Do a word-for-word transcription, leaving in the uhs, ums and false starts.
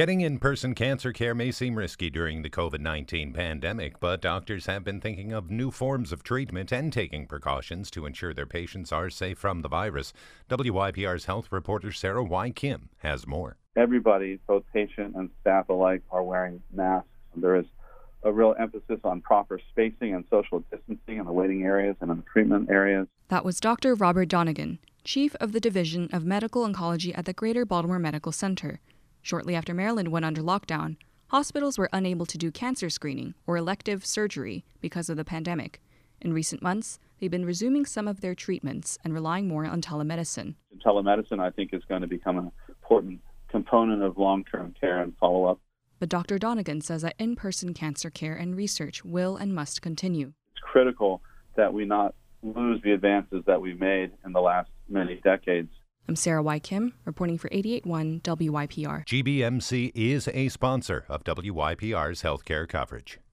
Getting in-person cancer care may seem risky during the COVID nineteen pandemic, but doctors have been thinking of new forms of treatment and taking precautions to ensure their patients are safe from the virus. W Y P R's health reporter Sarah Y. Kim has more. Everybody, both patient and staff alike, are wearing masks. There is a real emphasis on proper spacing and social distancing in the waiting areas and in the treatment areas. That was Doctor Robert Donegan, Chief of the Division of Medical Oncology at the Greater Baltimore Medical Center. Shortly after Maryland went under lockdown, hospitals were unable to do cancer screening or elective surgery because of the pandemic. In recent months, they've been resuming some of their treatments and relying more on telemedicine. Telemedicine, I think, is going to become an important component of long-term care and follow-up. But Doctor Donegan says that in-person cancer care and research will and must continue. It's critical that we not lose the advances that we've made in the last many decades. I'm Sarah Y. Kim, reporting for eighty-eight point one W Y P R. G B M C is a sponsor of W Y P R's healthcare coverage.